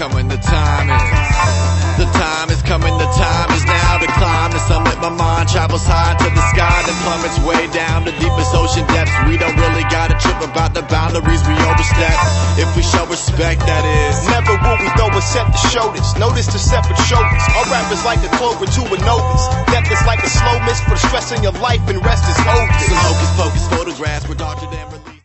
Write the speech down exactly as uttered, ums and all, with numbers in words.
coming, the time is. The time is coming, the time is now to climb the summit. My mind travels high to the sky, then plummets way down the deepest ocean depths. We don't really gotta trip about the boundaries we overstep. If we show respect, that is. Never will we though accept the shoulders. Notice the separate shoulders. Our rap is like a clover to a novus. Death is like a slow miss for the stress in your life, and rest is hopeless. Some hocus pocus photographs were darker than